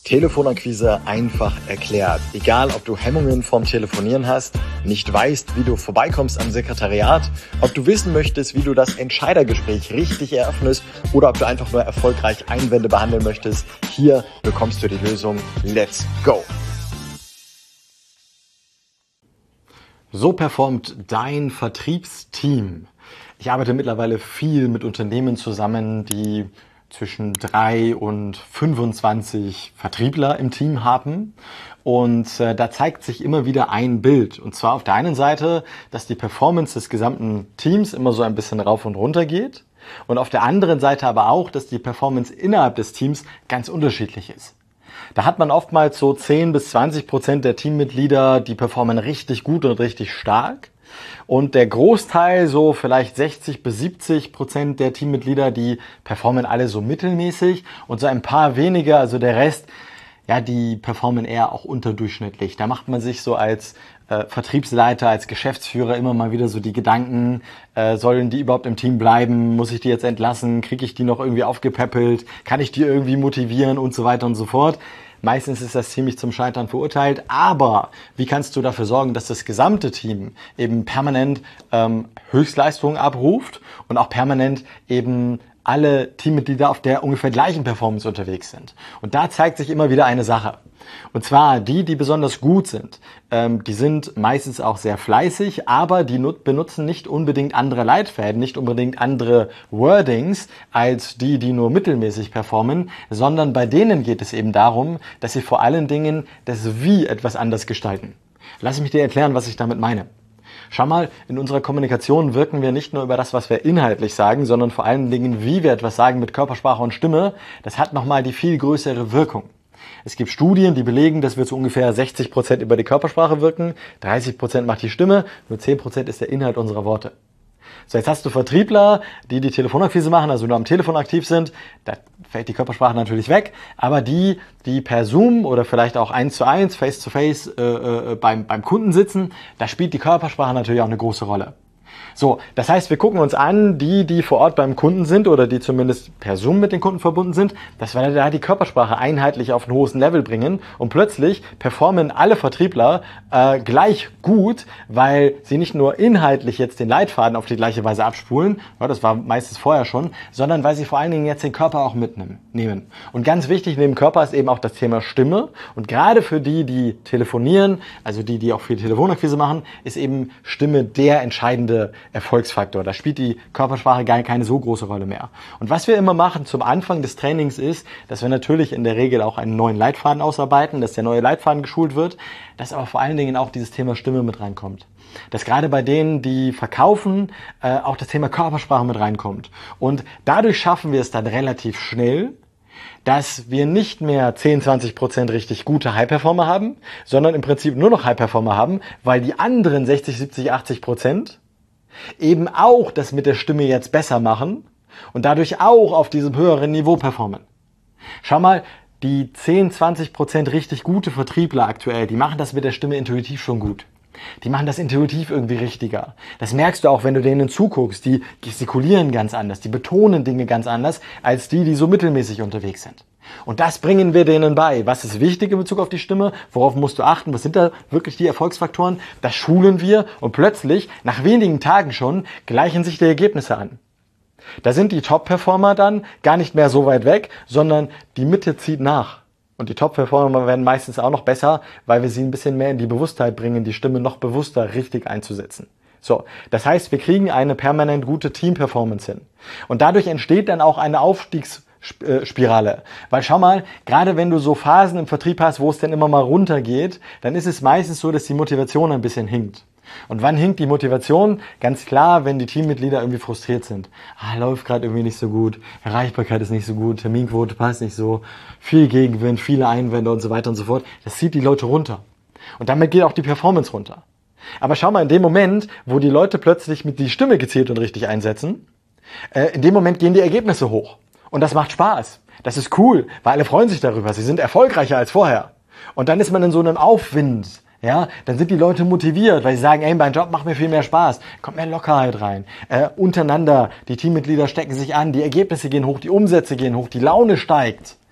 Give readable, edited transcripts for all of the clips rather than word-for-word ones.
Telefonakquise einfach erklärt. Egal, ob du Hemmungen vorm Telefonieren hast, nicht weißt, wie du vorbeikommst am Sekretariat, ob du wissen möchtest, wie du das Entscheidergespräch richtig eröffnest oder ob du einfach nur erfolgreich Einwände behandeln möchtest, hier bekommst du die Lösung. Let's go! So performt dein Vertriebsteam. Ich arbeite mittlerweile viel mit Unternehmen zusammen, die zwischen 3 und 25 Vertriebler im Team haben. Und da zeigt sich immer wieder ein Bild. Und zwar auf der einen Seite, dass die Performance des gesamten Teams immer so ein bisschen rauf und runter geht. Und auf der anderen Seite aber auch, dass die Performance innerhalb des Teams ganz unterschiedlich ist. Da hat man oftmals so 10-20% der Teammitglieder, die performen richtig gut und richtig stark. Und der Großteil, so vielleicht 60-70% der Teammitglieder, die performen alle so mittelmäßig. Und so ein paar weniger, also der Rest, ja, die performen eher auch unterdurchschnittlich. Da macht man sich so als Vertriebsleiter, als Geschäftsführer immer mal wieder so die Gedanken, sollen die überhaupt im Team bleiben? Muss ich die jetzt entlassen? Kriege ich die noch irgendwie aufgepäppelt? Kann ich die irgendwie motivieren und so weiter und so fort? Meistens ist das ziemlich zum Scheitern verurteilt, aber wie kannst du dafür sorgen, dass das gesamte Team eben permanent Höchstleistungen abruft und auch permanent eben alle Teammitglieder auf der ungefähr gleichen Performance unterwegs sind? Und da zeigt sich immer wieder eine Sache. Und zwar die besonders gut sind, die sind meistens auch sehr fleißig, aber die benutzen nicht unbedingt andere Leitfäden, nicht unbedingt andere Wordings als die nur mittelmäßig performen, sondern bei denen geht es eben darum, dass sie vor allen Dingen das Wie etwas anders gestalten. Lass mich dir erklären, was ich damit meine. Schau mal, in unserer Kommunikation wirken wir nicht nur über das, was wir inhaltlich sagen, sondern vor allen Dingen, wie wir etwas sagen mit Körpersprache und Stimme. Das hat nochmal die viel größere Wirkung. Es gibt Studien, die belegen, dass wir zu ungefähr 60% über die Körpersprache wirken, 30% macht die Stimme, nur 10% ist der Inhalt unserer Worte. So, jetzt hast du Vertriebler, die Telefonakquise machen, also nur am Telefon aktiv sind, da fällt die Körpersprache natürlich weg, aber die per Zoom oder vielleicht auch 1:1, Face-to-Face beim Kunden sitzen, da spielt die Körpersprache natürlich auch eine große Rolle. So, das heißt, wir gucken uns an, die vor Ort beim Kunden sind oder die zumindest per Zoom mit den Kunden verbunden sind, dass wir da die Körpersprache einheitlich auf ein hohes Level bringen und plötzlich performen alle Vertriebler gleich gut, weil sie nicht nur inhaltlich jetzt den Leitfaden auf die gleiche Weise abspulen, ja, das war meistens vorher schon, sondern weil sie vor allen Dingen jetzt den Körper auch mitnehmen. Und ganz wichtig neben Körper ist eben auch das Thema Stimme und gerade für die telefonieren, also die auch viel Telefonakquise machen, ist eben Stimme der entscheidende Erfolgsfaktor. Da spielt die Körpersprache gar keine so große Rolle mehr. Und was wir immer machen zum Anfang des Trainings ist, dass wir natürlich in der Regel auch einen neuen Leitfaden ausarbeiten, dass der neue Leitfaden geschult wird, dass aber vor allen Dingen auch dieses Thema Stimme mit reinkommt. Dass gerade bei denen, die verkaufen, auch das Thema Körpersprache mit reinkommt. Und dadurch schaffen wir es dann relativ schnell, dass wir nicht mehr 10-20% richtig gute High-Performer haben, sondern im Prinzip nur noch High-Performer haben, weil die anderen 60-70-80% eben auch das mit der Stimme jetzt besser machen und dadurch auch auf diesem höheren Niveau performen. Schau mal, die 10-20% richtig gute Vertriebler aktuell, die machen das mit der Stimme intuitiv schon gut. Die machen das intuitiv irgendwie richtiger. Das merkst du auch, wenn du denen zuguckst. Die gestikulieren ganz anders, die betonen Dinge ganz anders, als die so mittelmäßig unterwegs sind. Und das bringen wir denen bei. Was ist wichtig in Bezug auf die Stimme? Worauf musst du achten? Was sind da wirklich die Erfolgsfaktoren? Das schulen wir und plötzlich, nach wenigen Tagen schon, gleichen sich die Ergebnisse an. Da sind die Top-Performer dann gar nicht mehr so weit weg, sondern die Mitte zieht nach. Und die Top-Performer werden meistens auch noch besser, weil wir sie ein bisschen mehr in die Bewusstheit bringen, die Stimme noch bewusster richtig einzusetzen. So, das heißt, wir kriegen eine permanent gute Team-Performance hin. Und dadurch entsteht dann auch eine Aufstiegsspirale. Weil schau mal, gerade wenn du so Phasen im Vertrieb hast, wo es dann immer mal runtergeht, dann ist es meistens so, dass die Motivation ein bisschen hinkt. Und wann hinkt die Motivation? Ganz klar, wenn die Teammitglieder irgendwie frustriert sind. Läuft gerade irgendwie nicht so gut, Erreichbarkeit ist nicht so gut, Terminquote passt nicht so, viel Gegenwind, viele Einwände und so weiter und so fort. Das zieht die Leute runter. Und damit geht auch die Performance runter. Aber schau mal, in dem Moment, wo die Leute plötzlich mit die Stimme gezielt und richtig einsetzen, in dem Moment gehen die Ergebnisse hoch. Und das macht Spaß. Das ist cool, weil alle freuen sich darüber. Sie sind erfolgreicher als vorher. Und dann ist man in so einem Aufwind. Ja, dann sind die Leute motiviert, weil sie sagen, ey, mein Job macht mir viel mehr Spaß, kommt mehr Lockerheit rein. Untereinander, die Teammitglieder stecken sich an, die Ergebnisse gehen hoch, die Umsätze gehen hoch, die Laune steigt.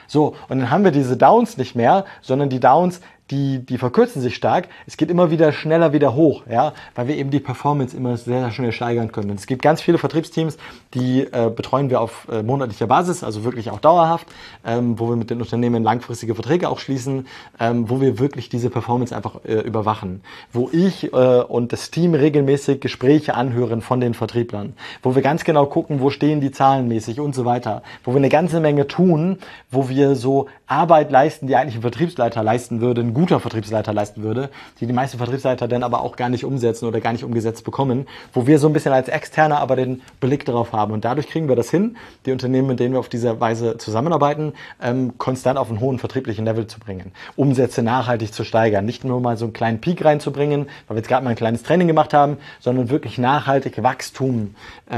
So, und dann haben wir diese Downs nicht mehr, sondern die Downs, die verkürzen sich stark. Es geht immer wieder schneller wieder hoch, ja, weil wir eben die Performance immer sehr, sehr schnell steigern können. Und es gibt ganz viele Vertriebsteams, die betreuen wir auf monatlicher Basis, also wirklich auch dauerhaft, wo wir mit den Unternehmen langfristige Verträge auch schließen, wo wir wirklich diese Performance einfach überwachen, wo ich und das Team regelmäßig Gespräche anhören von den Vertrieblern, wo wir ganz genau gucken, wo stehen die zahlenmäßig und so weiter, wo wir eine ganze Menge tun, wo wir so Arbeit leisten, die eigentlich ein Vertriebsleiter leisten würde, ein guter Vertriebsleiter leisten würde, die meisten Vertriebsleiter dann aber auch gar nicht umsetzen oder gar nicht umgesetzt bekommen, wo wir so ein bisschen als Externer aber den Blick darauf haben. Und dadurch kriegen wir das hin, die Unternehmen, mit denen wir auf diese Weise zusammenarbeiten, konstant auf einen hohen vertrieblichen Level zu bringen, Umsätze nachhaltig zu steigern, nicht nur mal so einen kleinen Peak reinzubringen, weil wir jetzt gerade mal ein kleines Training gemacht haben, sondern wirklich nachhaltig Wachstum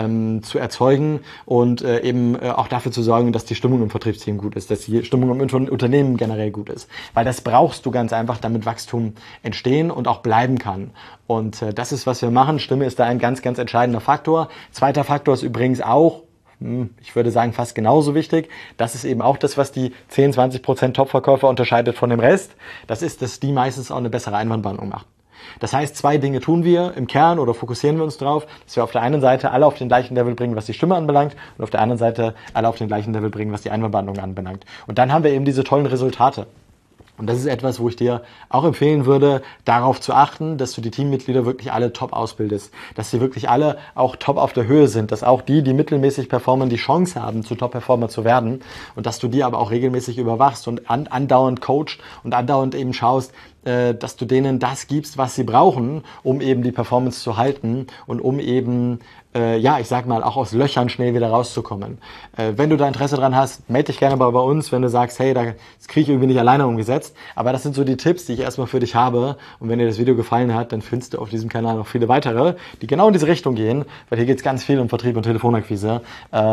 zu erzeugen und eben auch dafür zu sorgen, dass die Stimmung im Vertriebsteam gut ist, dass die Stimmung im Unternehmen generell gut ist. Weil das brauchst du ganz einfach, damit Wachstum entstehen und auch bleiben kann. Und das ist, was wir machen. Stimme ist da ein ganz, ganz entscheidender Faktor. Zweiter Faktor ist übrigens auch, ich würde sagen, fast genauso wichtig. Das ist eben auch das, was die 10-20% Top-Verkäufer unterscheidet von dem Rest. Das ist, dass die meistens auch eine bessere Einwandbehandlung machen. Das heißt, zwei Dinge tun wir im Kern oder fokussieren wir uns drauf, dass wir auf der einen Seite alle auf den gleichen Level bringen, was die Stimme anbelangt, und auf der anderen Seite alle auf den gleichen Level bringen, was die Einwandbehandlung anbelangt. Und dann haben wir eben diese tollen Resultate. Und das ist etwas, wo ich dir auch empfehlen würde, darauf zu achten, dass du die Teammitglieder wirklich alle top ausbildest, dass sie wirklich alle auch top auf der Höhe sind, dass auch die mittelmäßig performen, die Chance haben, zu Top-Performer zu werden, und dass du die aber auch regelmäßig überwachst und andauernd coachst und andauernd eben schaust, dass du denen das gibst, was sie brauchen, um eben die Performance zu halten und um eben, ich sag mal, auch aus Löchern schnell wieder rauszukommen. Wenn du da Interesse dran hast, melde dich gerne bei uns, wenn du sagst, hey, das kriege ich irgendwie nicht alleine umgesetzt. Aber das sind so die Tipps, die ich erstmal für dich habe. Und wenn dir das Video gefallen hat, dann findest du auf diesem Kanal noch viele weitere, die genau in diese Richtung gehen, weil hier geht es ganz viel um Vertrieb und Telefonakquise.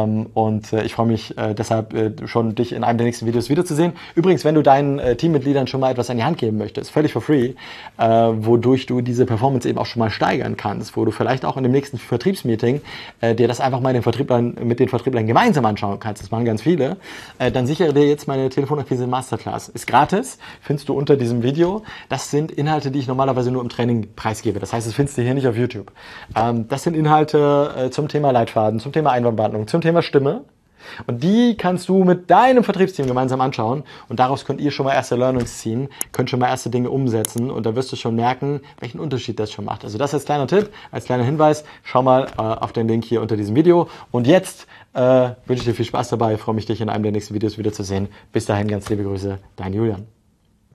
Ich freue mich deshalb schon, dich in einem der nächsten Videos wiederzusehen. Übrigens, wenn du deinen Teammitgliedern schon mal etwas an die Hand geben möchtest, völlig for free, wodurch du diese Performance eben auch schon mal steigern kannst, wo du vielleicht auch in dem nächsten Vertriebsmeeting dir das einfach mal mit den Vertrieblern gemeinsam anschauen kannst. Das machen ganz viele. Dann sichere dir jetzt meine Telefonakquise Masterclass. Ist gratis, findest du unter diesem Video. Das sind Inhalte, die ich normalerweise nur im Training preisgebe. Das heißt, das findest du hier nicht auf YouTube. Das sind Inhalte zum Thema Leitfaden, zum Thema Einwandbehandlung, zum Thema Stimme. Und die kannst du mit deinem Vertriebsteam gemeinsam anschauen, und daraus könnt ihr schon mal erste Learnings ziehen, könnt schon mal erste Dinge umsetzen, und da wirst du schon merken, welchen Unterschied das schon macht. Also das als kleiner Tipp, als kleiner Hinweis, schau mal auf den Link hier unter diesem Video. Und jetzt wünsche ich dir viel Spaß dabei, freue mich, dich in einem der nächsten Videos wiederzusehen. Bis dahin, ganz liebe Grüße, dein Julian.